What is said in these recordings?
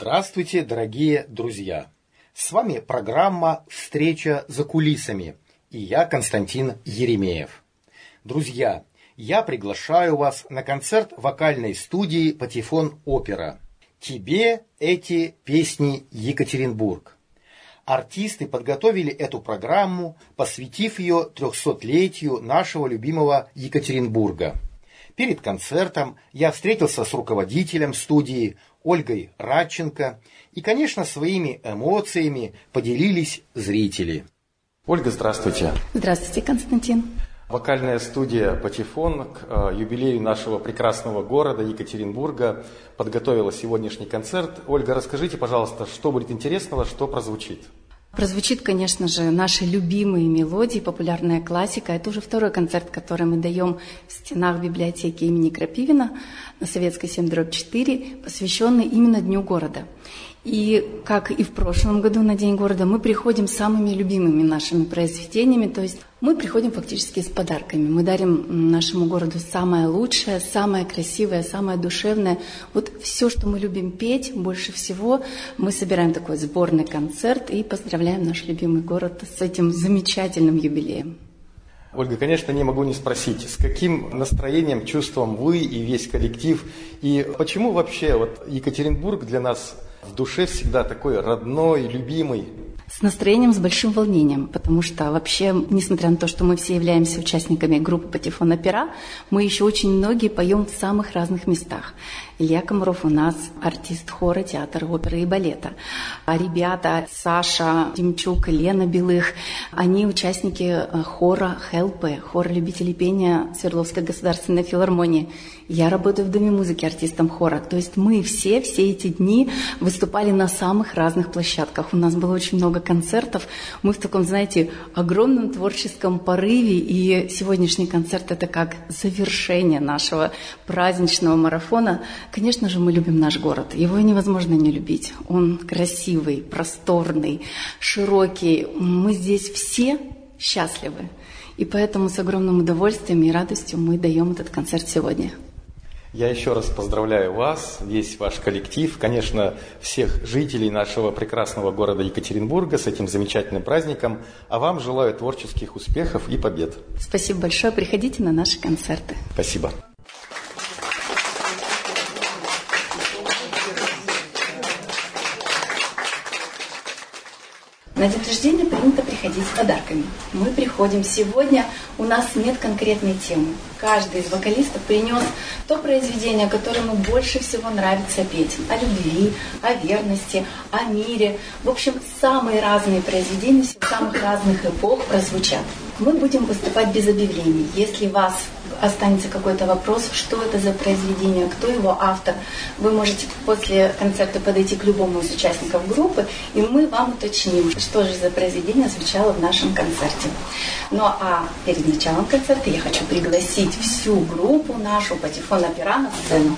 Здравствуйте, дорогие друзья! С вами программа «Встреча за кулисами» и я, Константин Еремеев. Друзья, я приглашаю вас на концерт вокальной студии «Патефон Опера». «Тебе эти песни, Екатеринбург». Артисты подготовили эту программу, посвятив ее 300-летию нашего любимого Екатеринбурга. Перед концертом я встретился с руководителем студии Ольгой Радченко, и, конечно, своими эмоциями поделились зрители. Ольга, здравствуйте. Здравствуйте, Константин. Вокальная студия «Патефон» к юбилею нашего прекрасного города Екатеринбурга подготовила сегодняшний концерт. Ольга, расскажите, пожалуйста, что будет интересного, что прозвучит? Прозвучит, конечно же, наши любимые мелодии, популярная классика. Это уже второй концерт, который мы даем в стенах библиотеки имени Крапивина на Советской 7/4, посвященный именно Дню города. И, как и в прошлом году на День города, мы приходим с самыми любимыми нашими произведениями, то есть мы приходим фактически с подарками. Мы дарим нашему городу самое лучшее, самое красивое, самое душевное. Вот все, что мы любим петь, больше всего, мы собираем такой сборный концерт и поздравляем наш любимый город с этим замечательным юбилеем. Ольга, конечно, не могу не спросить, с каким настроением, чувством вы и весь коллектив, и почему вообще вот Екатеринбург для нас в душе всегда такой родной, любимый? С настроением, с большим волнением, потому что вообще, несмотря на то, что мы все являемся участниками группы «Патефон Опера», мы еще очень многие поем в самых разных местах. Илья Комаров у нас артист хора, театра, оперы и балета. А ребята Саша Демчук, Лена Белых, они участники хора ХЛП, хора любителей пения Свердловской государственной филармонии. Я работаю в Доме музыки артистом хора. То есть мы все эти дни выступали на самых разных площадках. У нас было очень много концертов. Мы в таком, знаете, огромном творческом порыве. И сегодняшний концерт – это как завершение нашего праздничного марафона. Конечно же, мы любим наш город. Его невозможно не любить. Он красивый, просторный, широкий. Мы здесь все счастливы. И поэтому с огромным удовольствием и радостью мы даем этот концерт сегодня. Я еще раз поздравляю вас, весь ваш коллектив, конечно, всех жителей нашего прекрасного города Екатеринбурга с этим замечательным праздником. А вам желаю творческих успехов и побед. Спасибо большое. Приходите на наши концерты. Спасибо. На день рождения принято приходить с подарками. Мы приходим сегодня, у нас нет конкретной темы. Каждый из вокалистов принес то произведение, которое ему больше всего нравится петь. О любви, о верности, о мире. В общем, самые разные произведения самых разных эпох прозвучат. Мы будем выступать без объявлений. Если у вас останется какой-то вопрос, что это за произведение, кто его автор, вы можете после концерта подойти к любому из участников группы, и мы вам уточним, что же за произведение звучало в нашем концерте. Ну а перед началом концерта я хочу пригласить всю группу нашу «Патефон Опера» на сцену.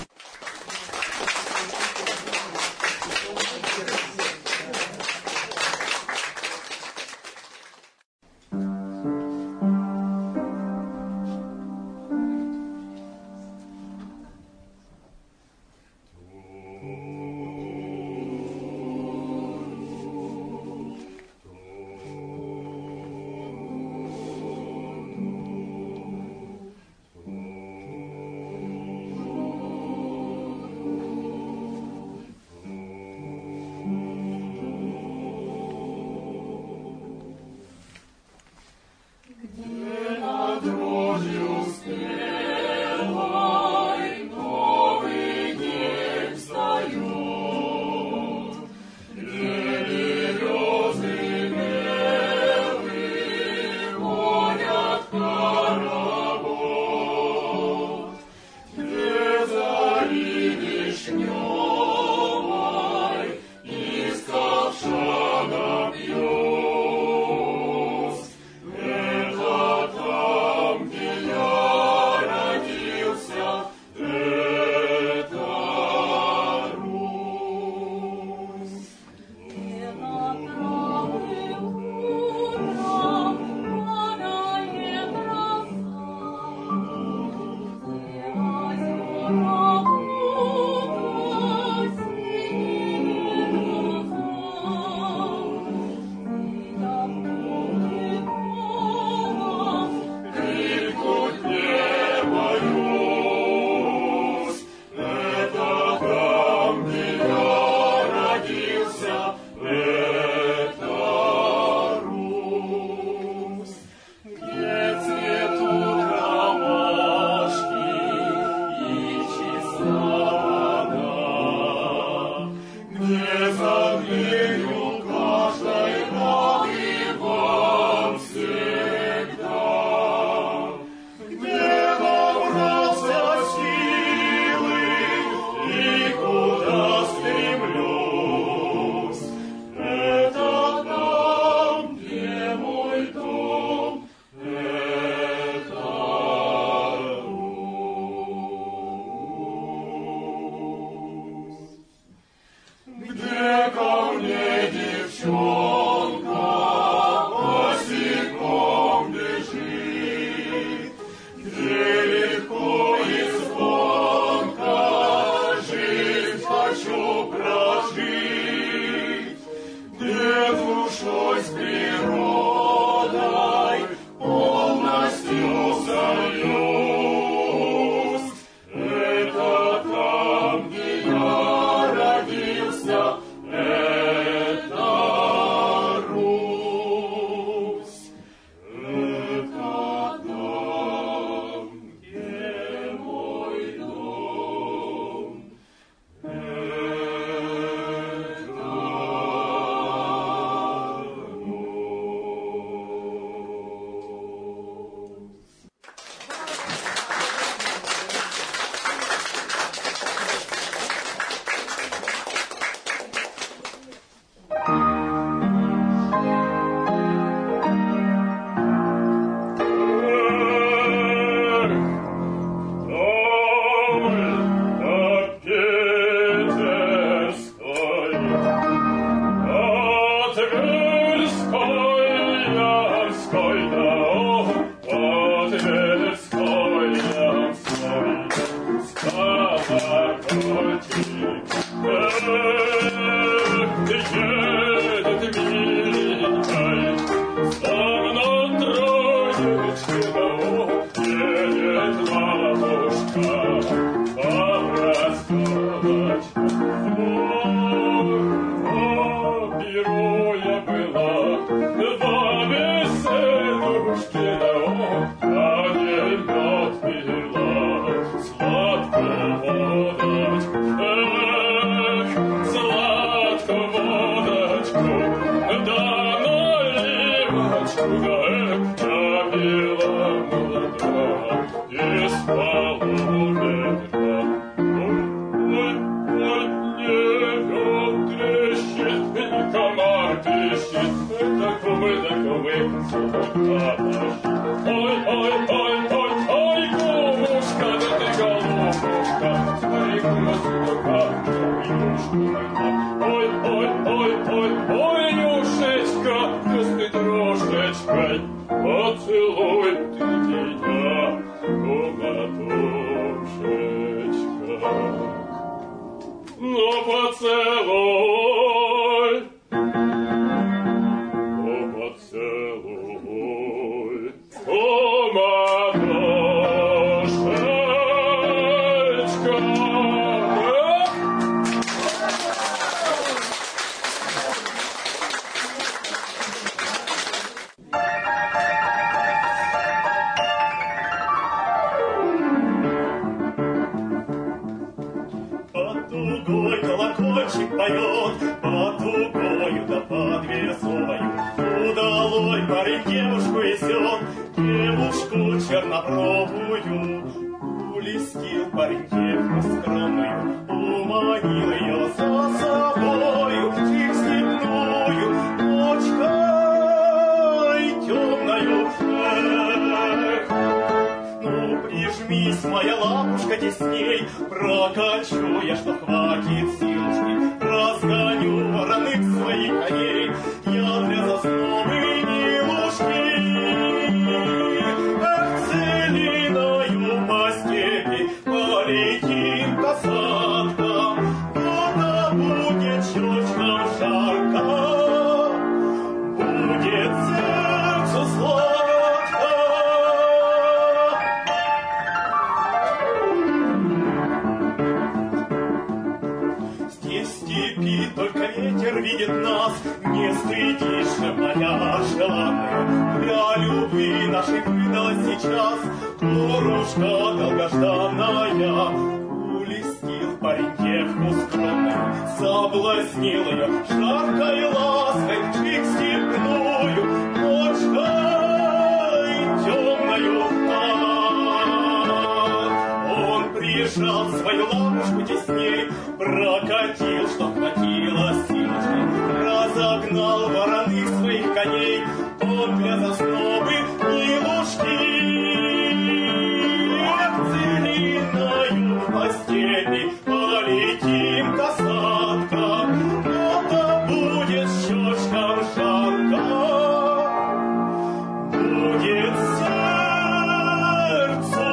Будет сердцу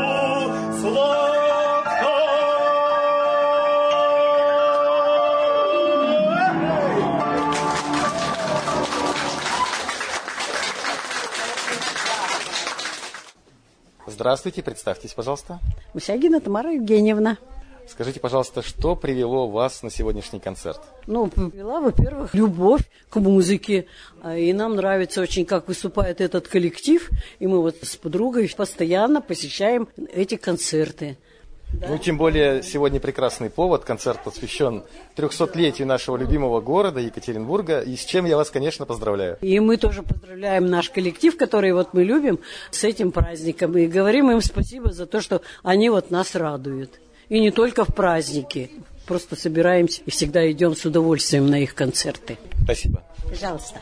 Здравствуйте, представьтесь, пожалуйста. Мусягина Тамара Евгеньевна. Скажите, пожалуйста, что привело вас на сегодняшний концерт? Привела, во-первых, любовь к музыке. И нам нравится очень, как выступает этот коллектив. И мы вот с подругой постоянно посещаем эти концерты. Да. Тем более, сегодня прекрасный повод. Концерт посвящен 300-летию нашего любимого города Екатеринбурга. И с чем я вас, конечно, поздравляю. И мы тоже поздравляем наш коллектив, который вот мы любим, с этим праздником. И говорим им спасибо за то, что они вот нас радуют. И не только в праздники. Просто собираемся и всегда идем с удовольствием на их концерты. Спасибо. Пожалуйста.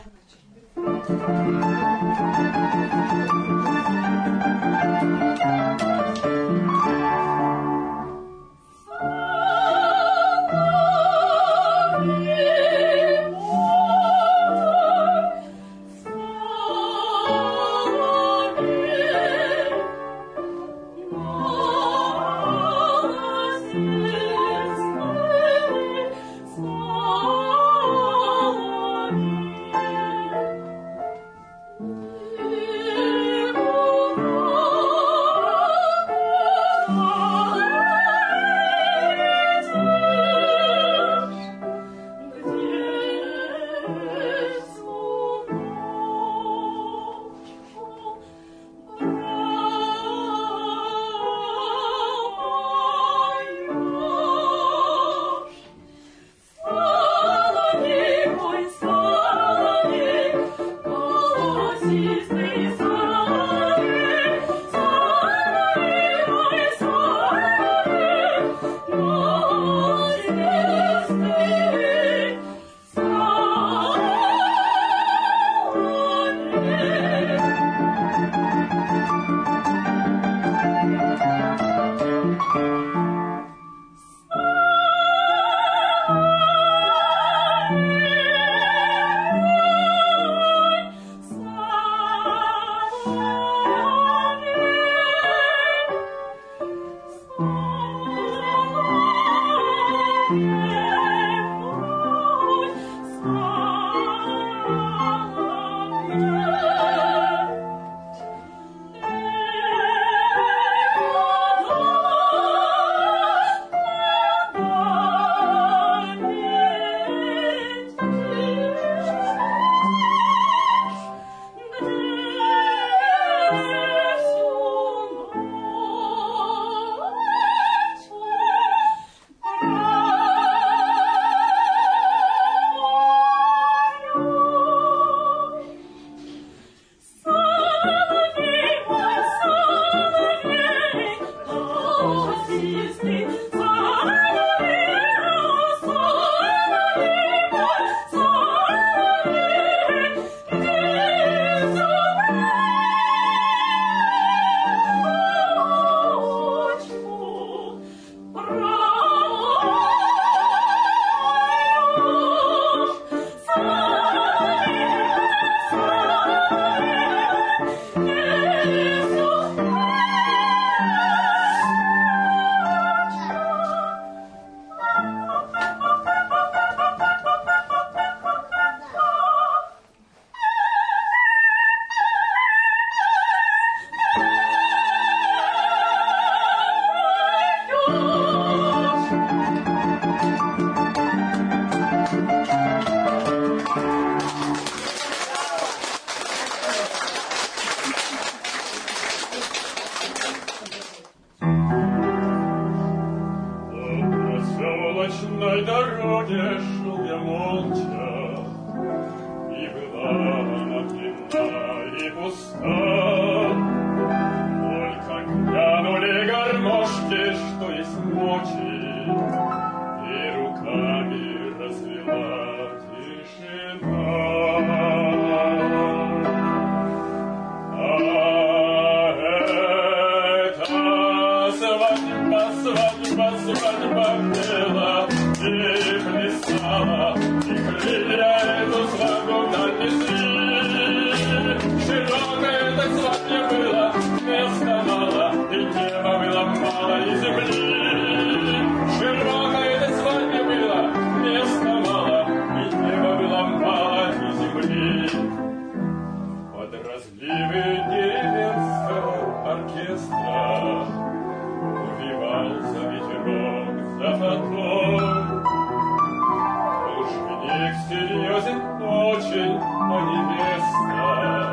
Разливы деревенского оркестра страх. Убивался ветерок за фотон. Уж книг серьезен очень, а невеста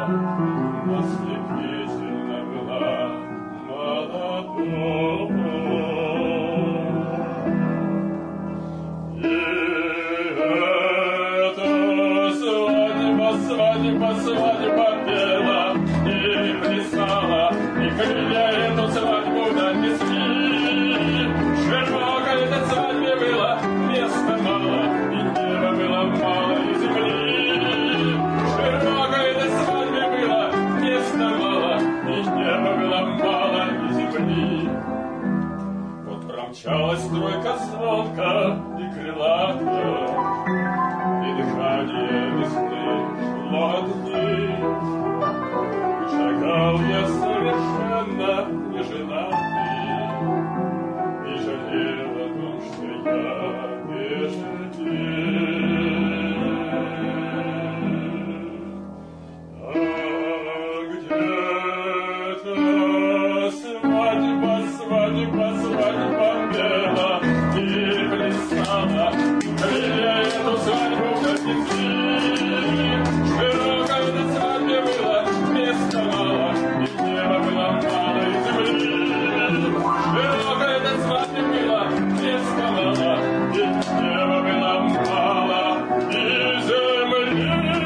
ослепительно была молодой. И эта свадьба пела и плясала, и крылья эту свадьбу донесли. Широко этой свадьбе было места мало, и неба было мало, и земли. Широко этой свадьбе было места мало, и неба было мало, и земли. Вот промчалась тройка звонка и крылата, и дыхание весны шло от ней. Шагал я совершенно неженатый и жалел о том, что я беженец. А где-то свадьба пела и плясала, крылья эту свадьбу донесли. Широко этой свадьбе было места мало, и неба было мало, и земли. Широко этой свадьбе было места мало, и неба было мало, и земли.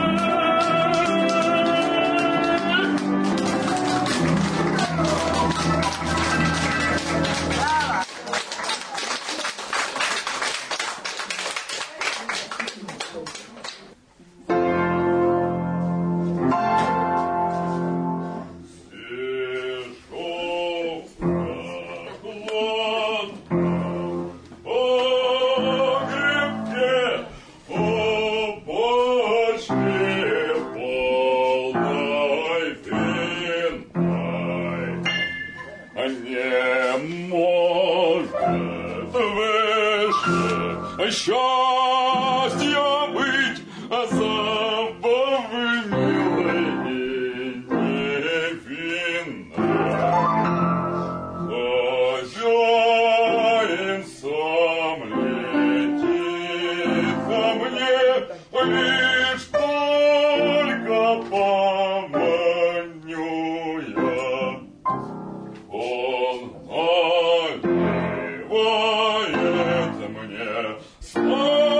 Счастья быть, а забавы милой и невинной. Хозяин сам летит ко мне, лишь только поманю я. Он наливает мне.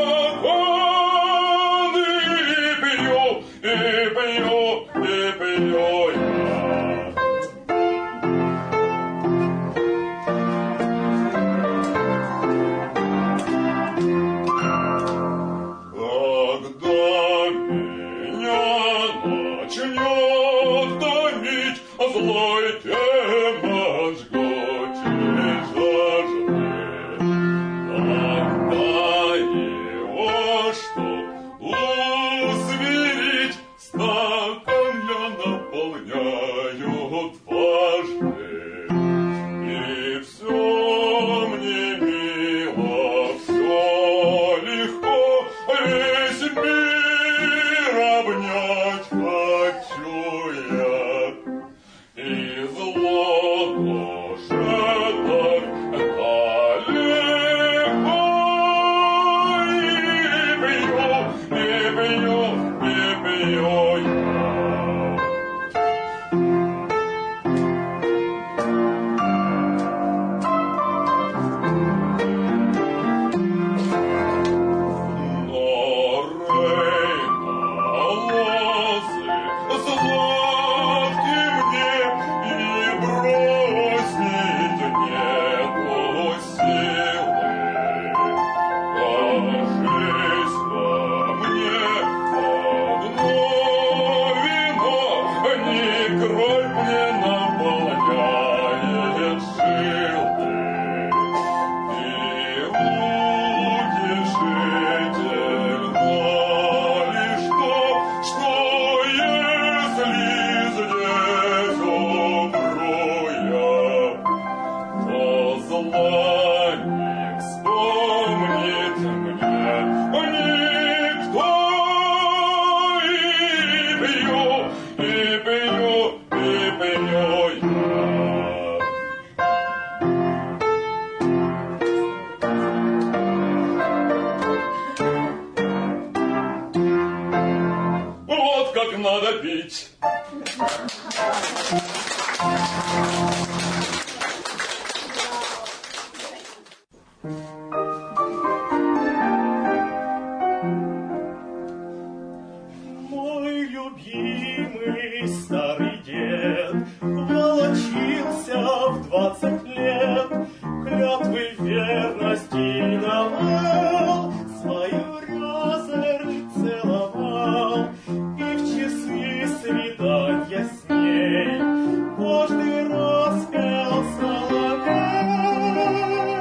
20 лет клятвы верности давал, свою розарь целовал, и в часы свидания с ней каждый раз пел соловей,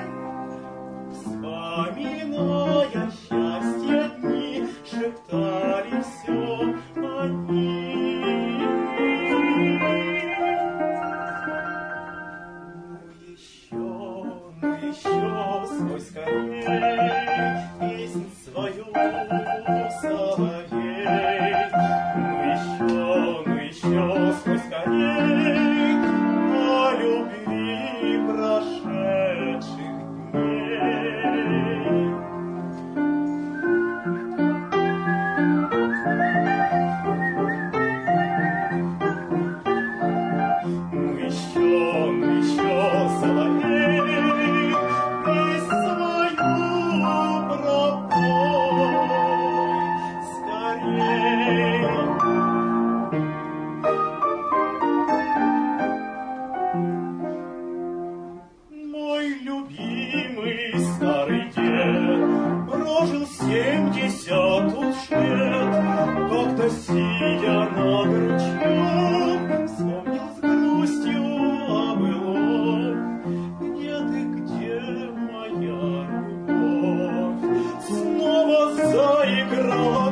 вспоминая счастье дни, шептали все они. Еще свой скорей песнь свою соловей. Ну еще свой скорей о любви прошедших дней. Ну еще соловей песнь свою пропой скорей. Мой любимый старый дед прожил 70 уж лет, как-то сидя на горчом, вспомнил с грустью о былом. Где ты, где моя любовь? Снова заиграла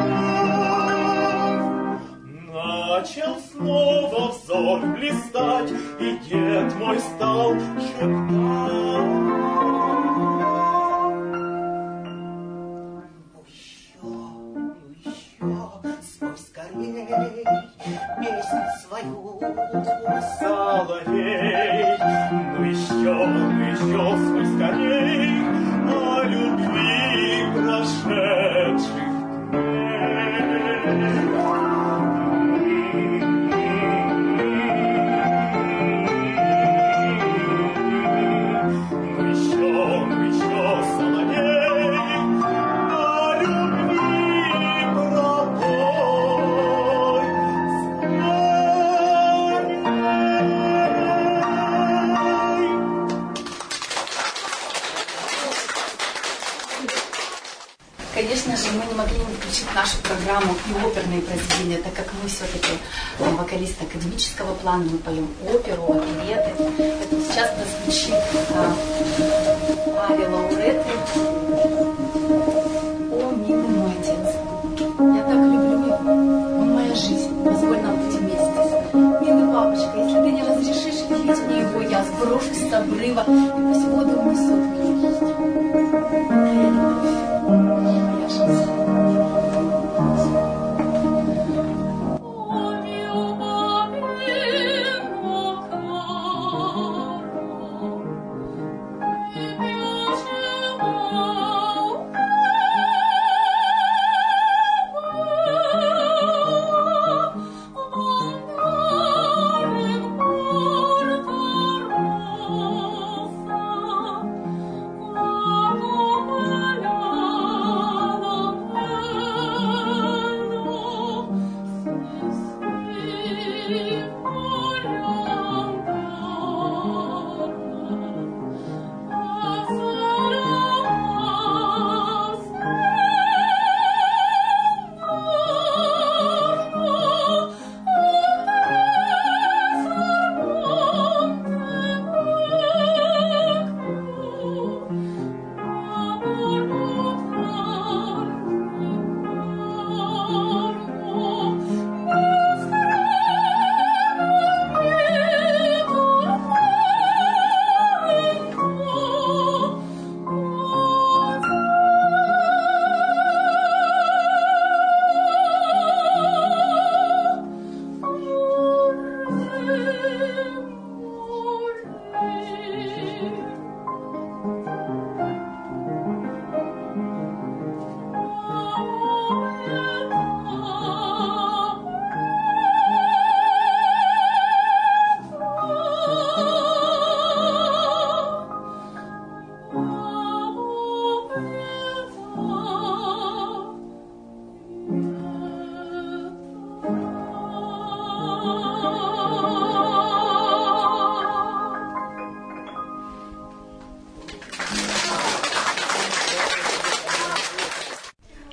кровь, начал снова взор блистать, и дед мой стал шептать. Спой скорей песнь свою соловей. Ну еще спой скорей о любви прошедших дней. Ну еще соловей о любви пропой скорей. Конечно же, мы не могли не включить в нашу программу и оперные произведения, так как мы все-таки вокалисты академического плана, мы поем оперу, опереты. Поэтому сейчас прозвучит ария Лауреты «О, милый мой отец». Я так люблю его, он моя жизнь, позволь нам быть вместе. Милый папочка, если ты не разрешишь видеть мне его, я сброшусь с обрыва, и пусть воды унесут меня. Моя любовь, моя жизнь. Oh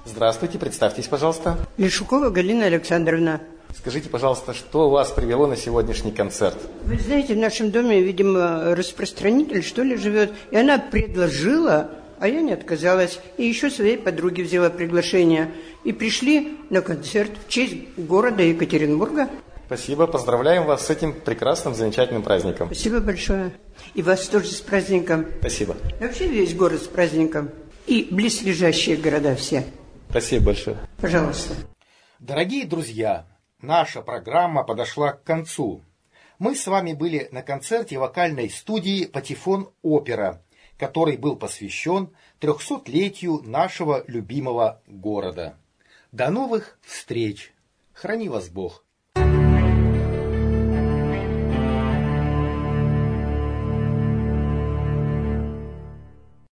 Здравствуйте, представьтесь, пожалуйста. Лешукова Галина Александровна. Скажите, пожалуйста, что вас привело на сегодняшний концерт? Вы знаете, в нашем доме, видимо, распространитель, что ли, живет. И она предложила, а я не отказалась. И еще своей подруге взяла приглашение. И пришли на концерт в честь города Екатеринбурга. Спасибо, поздравляем вас с этим прекрасным, замечательным праздником. Спасибо большое. И вас тоже с праздником. Спасибо. Вообще весь город с праздником. И близлежащие города все. Спасибо большое. Пожалуйста. Дорогие друзья, наша программа подошла к концу. Мы с вами были на концерте вокальной студии «Патефон Опера», который был посвящен 300-летию нашего любимого города. До новых встреч! Храни вас Бог!